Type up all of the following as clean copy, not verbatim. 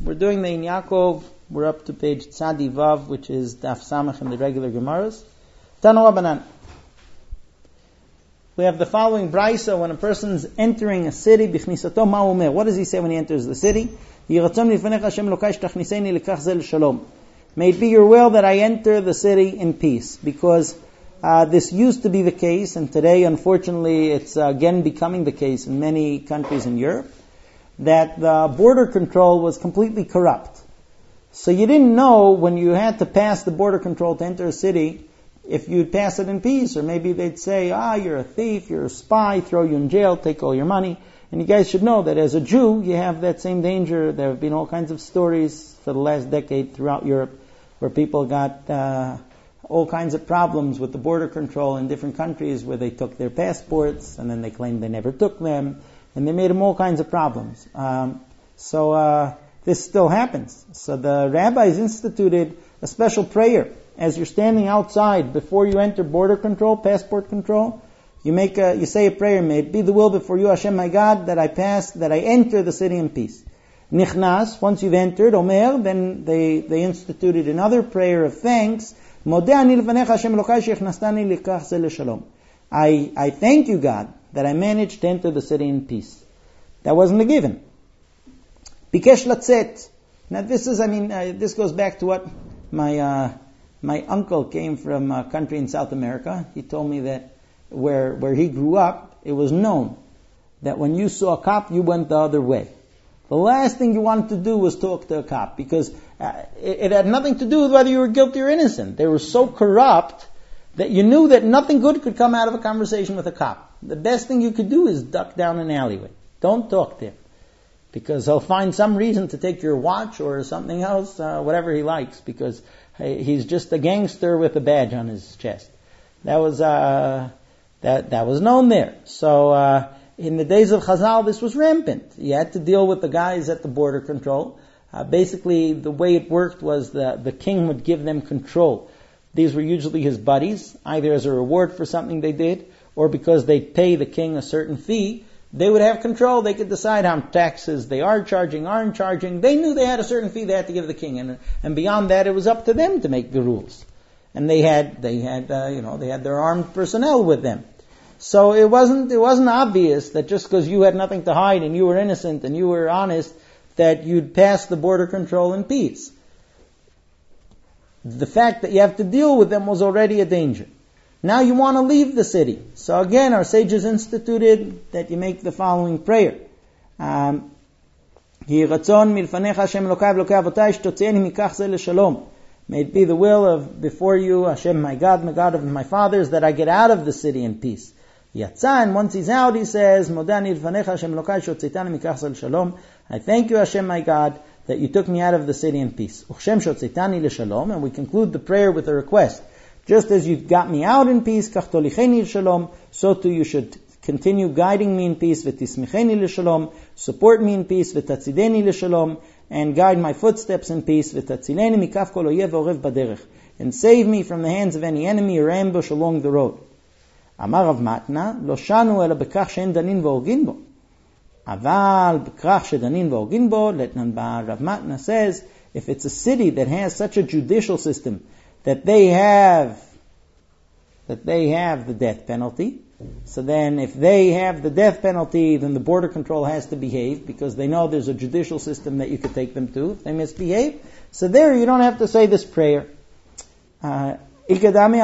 We're doing the In Yaakov. We're up to page Tzadi Vav, which is Daf Samach in the regular Gemaras. Tanu Rabbanan. We have the following brisa when a person's entering a city. Bichnisato ma umer. What does he say when he enters the city? Yiratzon lifnecha Hashem Elokai shtachniseni lekach zel shalom. May it be your will that I enter the city in peace, because this used to be the case, and today, unfortunately, it's again becoming the case in many countries in Europe, that the border control was completely corrupt. So you didn't know when you had to pass the border control to enter a city if you'd pass it in peace, or maybe they'd say, you're a thief, you're a spy, throw you in jail, take all your money. And you guys should know that as a Jew, you have that same danger. There have been all kinds of stories for the last decade throughout Europe where people got all kinds of problems with the border control in different countries where they took their passports and then they claimed they never took them, and they made them all kinds of problems. So this still happens. So the rabbis instituted a special prayer as you're standing outside before you enter border control, passport control. You say a prayer, may it be the will before you, Hashem my God, that I enter the city in peace. Nichnas, once you've entered, Omer, then they instituted another prayer of thanks. I thank you, God, that I managed to enter the city in peace. That wasn't a given. Bikesh latzet. Now this goes back to what my uncle came from a country in South America. He told me that where he grew up, it was known that when you saw a cop, you went the other way. The last thing you wanted to do was talk to a cop, because it had nothing to do with whether you were guilty or innocent. They were so corrupt that you knew that nothing good could come out of a conversation with a cop. The best thing you could do is duck down an alleyway. Don't talk to him, because he'll find some reason to take your watch or something else, whatever he likes, because he's just a gangster with a badge on his chest. That was that was known there. So in the days of Chazal, this was rampant. You had to deal with the guys at the border control. Basically, the way it worked was the king would give them control. These were usually his buddies, either as a reward for something they did, or because they'd pay the king a certain fee. They would have control. They could decide how much taxes they are charging, aren't charging. They knew they had a certain fee they had to give the king, and beyond that, it was up to them to make the rules. And they had their armed personnel with them. So it wasn't obvious that just because you had nothing to hide and you were innocent and you were honest, that you'd pass the border control in peace. The fact that you have to deal with them was already a danger. Now you want to leave the city. So again, our sages instituted that you make the following prayer. May it be the will of before you, Hashem my God of my fathers, that I get out of the city in peace. Yatsa, and once he's out, he says, I thank you, Hashem my God, that you took me out of the city in peace. And we conclude the prayer with a request. Just as you've got me out in peace, so too you should continue guiding me in peace, support me in peace, and guide my footsteps in peace, and save me from the hands of any enemy or ambush along the road. Amar Rav Matna, lo shanu ela bekach she'en danin v'orgin bo. Aval bekach she'danin v'orgin bo, letnan ba. Rav Matna says, if it's a city that has such a judicial system that they have the death penalty, so then if they have the death penalty, then the border control has to behave, because they know there's a judicial system that you could take them to if they misbehave. So there you don't have to say this prayer. Others say that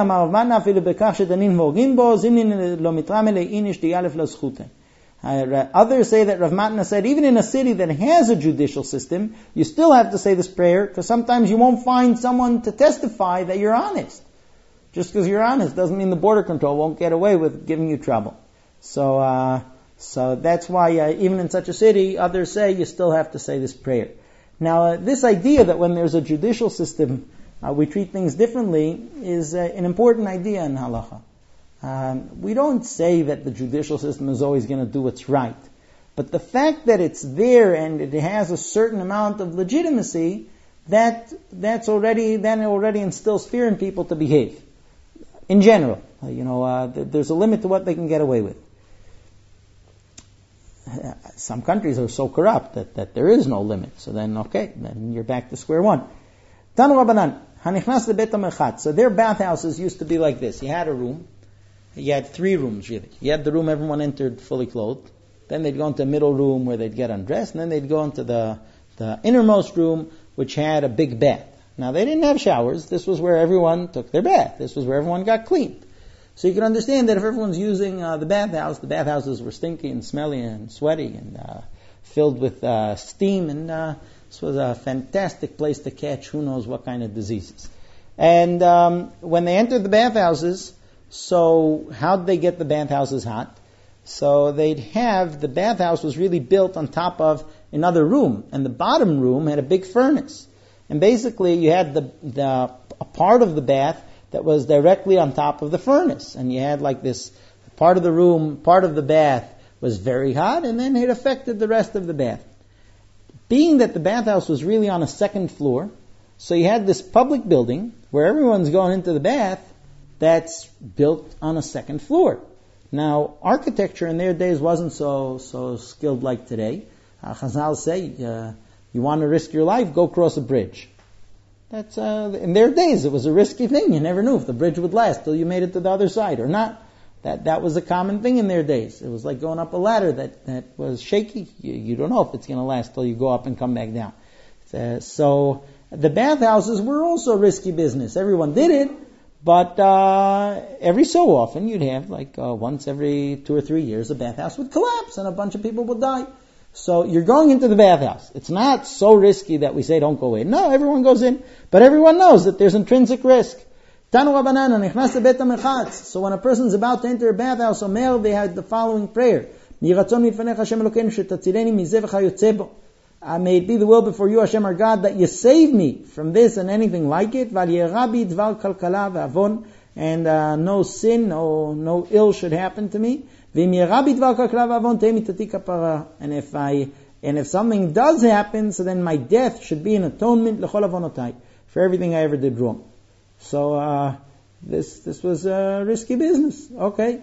Rav Matna said, even in a city that has a judicial system, you still have to say this prayer, because sometimes you won't find someone to testify that you're honest. Just because you're honest doesn't mean the border control won't get away with giving you trouble. So that's why even in such a city, others say you still have to say this prayer. Now, this idea that when there's a judicial system, we treat things differently is an important idea in halacha. We don't say that the judicial system is always going to do what's right. But the fact that it's there and it has a certain amount of legitimacy, that already instills fear in people to behave. In general, there's a limit to what they can get away with. some countries are so corrupt that there is no limit. So then, okay, then you're back to square one. Tanu Rabbanan, hanichnas lebet hamerchatz. So their bathhouses used to be like this. You had a room. You had 3 rooms, really. You had the room everyone entered fully clothed. Then they'd go into a middle room where they'd get undressed. And then they'd go into the innermost room, which had a big bath. Now, they didn't have showers. This was where everyone took their bath. This was where everyone got cleaned. So you can understand that if everyone's using the bathhouses were stinky and smelly and sweaty and filled with steam. And this was a fantastic place to catch who knows what kind of diseases. And when they entered the bathhouses, so how did they get the bathhouses hot? So they'd have, the bathhouse was really built on top of another room. And the bottom room had a big furnace. And basically you had a part of the bath that was directly on top of the furnace. And you had like this part of the room, part of the bath was very hot, and then it affected the rest of the bath. Being that the bathhouse was really on a second floor, so you had this public building where everyone's going into the bath that's built on a second floor. Now, architecture in their days wasn't so skilled like today. Chazal say, you want to risk your life, go cross a bridge. That's in their days, it was a risky thing. You never knew if the bridge would last till you made it to the other side or not. That was a common thing in their days. It was like going up a ladder that was shaky. You don't know if it's going to last till you go up and come back down. So the bathhouses were also a risky business. Everyone did it, but every so often you'd have once every 2 or 3 years a bathhouse would collapse and a bunch of people would die. So you're going into the bathhouse. It's not so risky that we say don't go in. No, everyone goes in, but everyone knows that there's intrinsic risk. So when a person's about to enter a bathhouse, they had the following prayer. May it be the will before you, Hashem our God, that you save me from this and anything like it. And no sin, no ill should happen to me. And if something does happen, so then my death should be an atonement for everything I ever did wrong. So this was a risky business. Okay.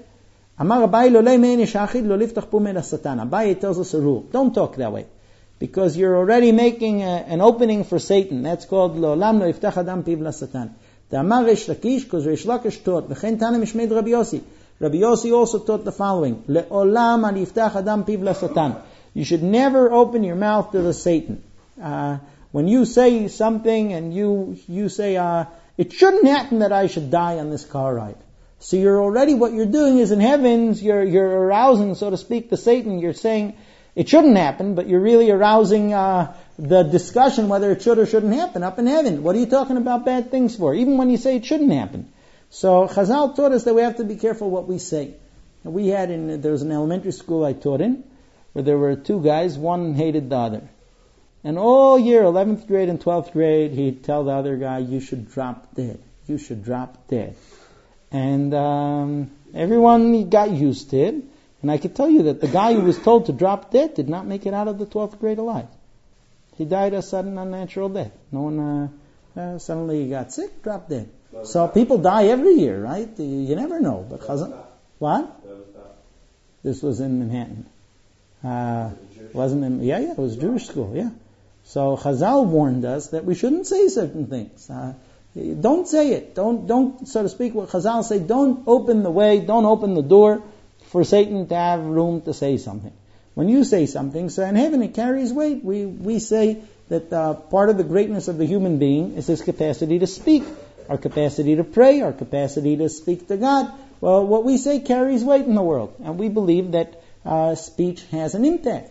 Abaye tells us a rule. Don't talk that way. Because you're already making an opening for Satan. That's called Lo'olam lo yiftach adam piv lasatan. Ta'amar Reish Lakish, because Reish Lakish taught, V'chen Tana mishmei Rabbi Yossi. Rabbi Yossi also taught the following. Le'olam al yiftach adam piv lasatan. You should never open your mouth to the Satan. When you say something and you say, it shouldn't happen that I should die on this car ride. So what you're doing is in heavens, you're arousing, so to speak, the Satan. You're saying it shouldn't happen, but you're really arousing the discussion whether it should or shouldn't happen up in heaven. What are you talking about bad things for? Even when you say it shouldn't happen. So Chazal taught us that we have to be careful what we say. There was an elementary school I taught in, where there were 2 guys, one hated the other. And all year, 11th grade and 12th grade, he'd tell the other guy, you should drop dead. You should drop dead. And everyone got used to it. And I could tell you that the guy who was told to drop dead did not make it out of the 12th grade alive. He died a sudden unnatural death. No one, suddenly he got sick, dropped dead. So people die every year, right? You never know. But what? This was in Manhattan. It was a Jewish school, yeah. So Chazal warned us that we shouldn't say certain things. Don't say it. Don't, so to speak, what Chazal say, don't open the way, don't open the door for Satan to have room to say something. When you say something, so in heaven it carries weight. We say that part of the greatness of the human being is his capacity to speak, our capacity to pray, our capacity to speak to God. Well, what we say carries weight in the world, and we believe that speech has an impact.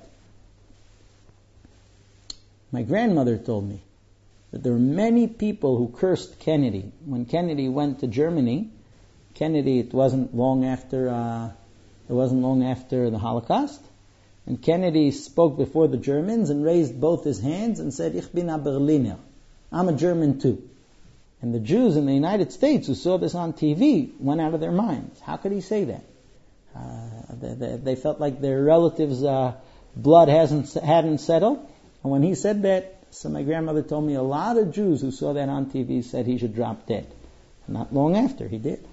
My grandmother told me that there were many people who cursed Kennedy. When Kennedy went to Germany, it wasn't long after the Holocaust, and Kennedy spoke before the Germans and raised both his hands and said, Ich bin a Berliner. I'm a German too. And the Jews in the United States who saw this on TV went out of their minds. How could he say that? They felt like their relatives' blood hadn't settled. And when he said that, so my grandmother told me a lot of Jews who saw that on TV said he should drop dead. Not long after, he did.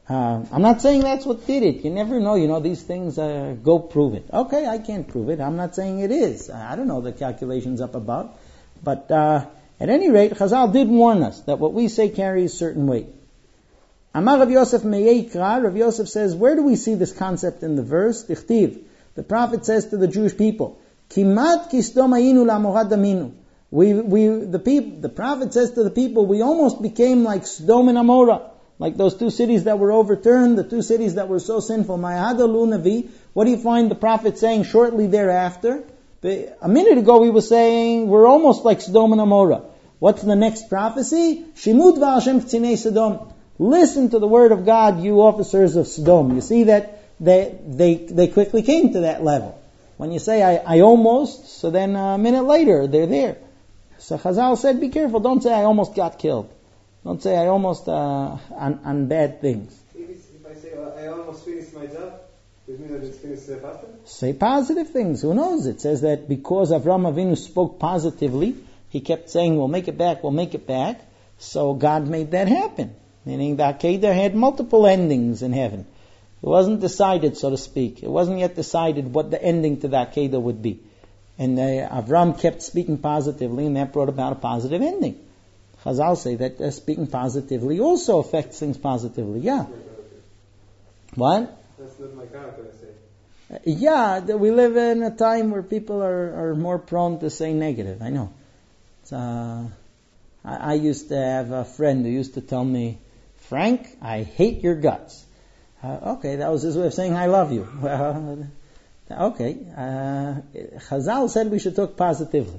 I'm not saying that's what did it. You never know. These things, go prove it. Okay, I can't prove it. I'm not saying it is. I don't know the calculations up above. But at any rate, Chazal did warn us that what we say carries certain weight. Amar Rav Yosef Meyeikra, Rav Yosef says, where do we see this concept in the verse? Tichtiv. The prophet says to the Jewish people, Kimat kisdom ayinu la'amorad daminu. The prophet says to the people, we almost became like Sodom and Amorah, like those two cities that were overturned, the two cities that were so sinful. Ma'ahadalu Navi. What do you find the prophet saying shortly thereafter? A minute ago he was saying, we're almost like Sodom and Amorah. What's the next prophecy? Shimut v'Hashem k'tzinei Sodom. Listen to the word of God, you officers of Sodom. You see that they quickly came to that level. When you say, I almost, so then a minute later, they're there. So Chazal said, be careful, don't say I almost got killed. Don't say I almost, on bad things. If I say I almost finished my job, does it mean that it's finished faster? Say positive things, who knows? It says that because Avraham Avinu spoke positively, he kept saying, we'll make it back, so God made that happen. Meaning the Akedah had multiple endings in heaven. It wasn't decided, so to speak. It wasn't yet decided what the ending to the Akedah would be. And Avram kept speaking positively, and that brought about a positive ending. Chazal say that speaking positively also affects things positively. Yeah. What? That's not my character, I say. Yeah, we live in a time where people are more prone to say negative. I know. I used to have a friend who used to tell me, Frank, I hate your guts. Okay, that was his way of saying I love you. Well, okay. Chazal said we should talk positively.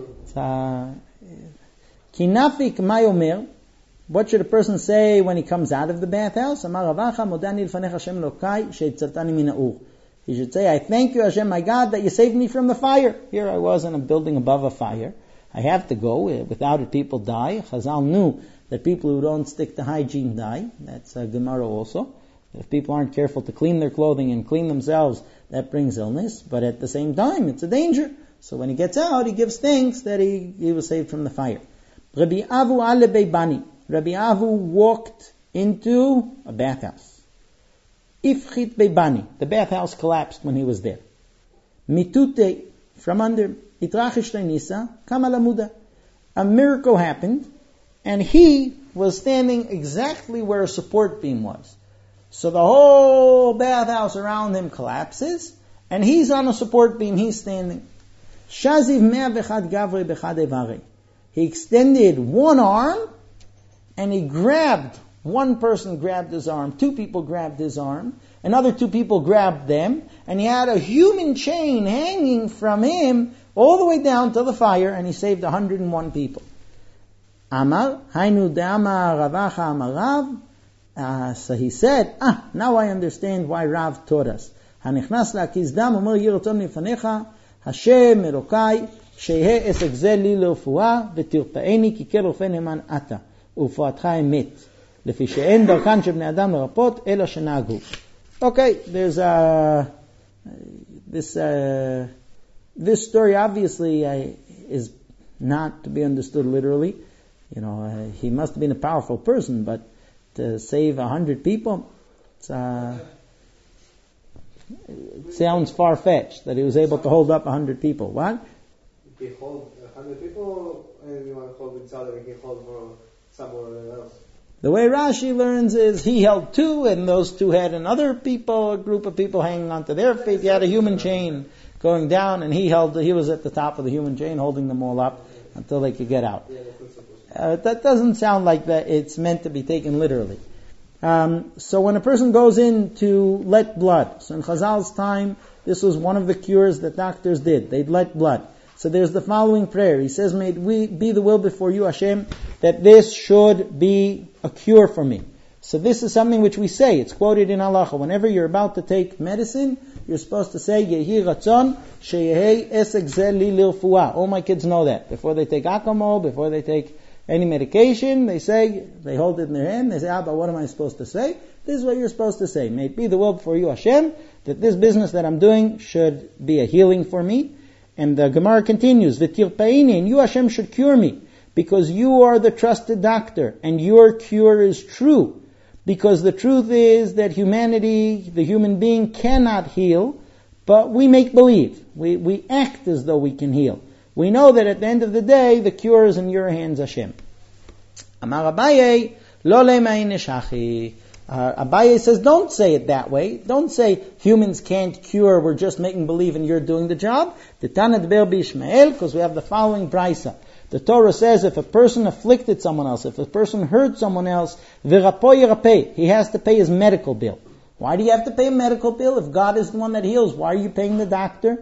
Kinafik mayomer. What should a person say when he comes out of the bathhouse? Amar Ravacha, modani l'fanecha Hashem Elokai, she'etzaltani min ha'ur. He should say, I thank you, Hashem, my God, that you saved me from the fire. Here I was in a building above a fire. I have to go. Without it, people die. Chazal knew that people who don't stick to hygiene die. That's Gemara also. If people aren't careful to clean their clothing and clean themselves, that brings illness. But at the same time, it's a danger. So when he gets out, he gives thanks that he was saved from the fire. Rabbi Avu ale beibani. Rabbi Avu walked into a bathhouse. Ifchit beibani. The bathhouse collapsed when he was there. Mitute, from under. Itrachish nisa, kama lamuda. A miracle happened, and he was standing exactly where a support beam was. So the whole bathhouse around him collapses, and he's on a support beam, he's standing. Shaziv mea v'chad gavri b'chad evarei. He extended one arm, and one person grabbed his arm, two people grabbed his arm, another two people grabbed them, and he had a human chain hanging from him all the way down to the fire, and he saved 101 people. Amar, hainu de'amar Ravacha amar Rav. So he said, now I understand why Rav taught us. Hanichnas la'kizdam omer yirotom nifanecha Hashem Elokai shehe esek ze li l'rfuah v'tirpa'eni ki kerofe neman ata u'fuatcha emet lefi she'en darkan shebnei adam l'rapot ela shenagu. Okay, there's this story obviously is not to be understood literally. He must have been a powerful person, but to save 100 people, it sounds far-fetched that he was able to hold up 100 people. What? He can hold 100 people, and you want to hold each other, he can hold for someone else. The way Rashi learns is he held two, and those two had a group of people hanging onto their feet. He had a human chain going down, and he was at the top of the human chain holding them all up until they could get out. That doesn't sound like that it's meant to be taken literally. So when a person goes in to let blood, so in Chazal's time, this was one of the cures that doctors did. They'd let blood. So there's the following prayer. He says, may it be the will before you, Hashem, that this should be a cure for me. So this is something which we say. It's quoted in Halacha. Whenever you're about to take medicine, you're supposed to say, Yehi Ratzon, Sheyehi Esek Ze Li L'Rfuah. All my kids know that. Before they take Acamol, before they take any medication, they hold it in their hand, they say, but what am I supposed to say? This is what you're supposed to say. May it be the will before you, Hashem, that this business that I'm doing should be a healing for me. And the Gemara continues, V'tirpa'ini, and you, Hashem, should cure me, because you are the trusted doctor, and your cure is true. Because the truth is that humanity, the human being, cannot heal, but we make believe. We act as though we can heal. We know that at the end of the day, the cure is in your hands, Hashem. Amar Abaye, lo lemay neshachi. Abaye says, don't say it that way. Don't say humans can't cure, we're just making believe and you're doing the job. Because we have the following brisa. The Torah says if a person afflicted someone else, if a person hurt someone else, he has to pay his medical bill. Why do you have to pay a medical bill? If God is the one that heals, why are you paying the doctor?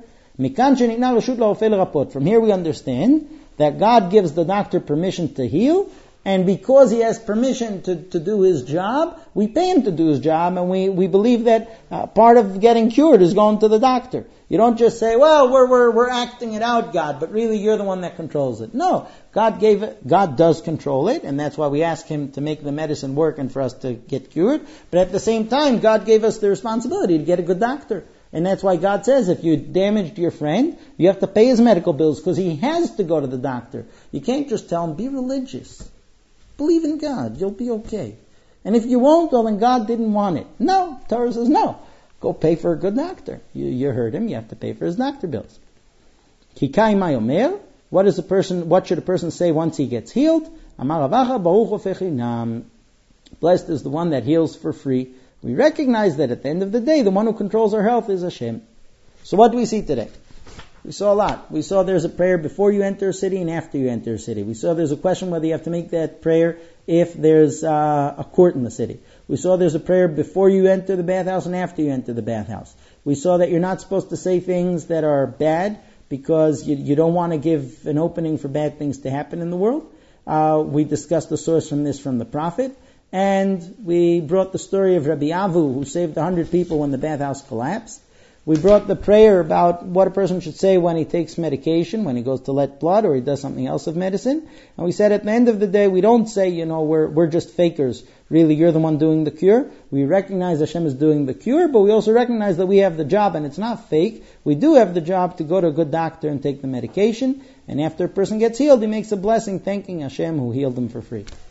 From here we understand that God gives the doctor permission to heal, and because he has permission to do his job, we pay him to do his job, and we believe that part of getting cured is going to the doctor. You don't just say, well, we're acting it out, God, but really you're the one that controls it. No, God does control it, and that's why we ask him to make the medicine work and for us to get cured. But at the same time, God gave us the responsibility to get a good doctor. And that's why God says if you damaged your friend, you have to pay his medical bills because he has to go to the doctor. You can't just tell him, be religious. Believe in God, you'll be okay. And if you won't, well then God didn't want it. No, Torah says no. Go pay for a good doctor. You hurt him, you have to pay for his doctor bills. Kikai mayomer, what should a person say once he gets healed? Amar Avacha baruch hu. Blessed is the one that heals for free. We recognize that at the end of the day, the one who controls our health is Hashem. So what do we see today? We saw a lot. We saw there's a prayer before you enter a city and after you enter a city. We saw there's a question whether you have to make that prayer if there's a court in the city. We saw there's a prayer before you enter the bathhouse and after you enter the bathhouse. We saw that you're not supposed to say things that are bad because you don't want to give an opening for bad things to happen in the world. We discussed the source from the prophet. And we brought the story of Rabbi Avu, who saved 100 people when the bathhouse collapsed. We brought the prayer about what a person should say when he takes medication, when he goes to let blood or he does something else of medicine. And we said at the end of the day, we don't say, we're just fakers. Really, you're the one doing the cure. We recognize Hashem is doing the cure, but we also recognize that we have the job and it's not fake. We do have the job to go to a good doctor and take the medication. And after a person gets healed, he makes a blessing thanking Hashem who healed him for free.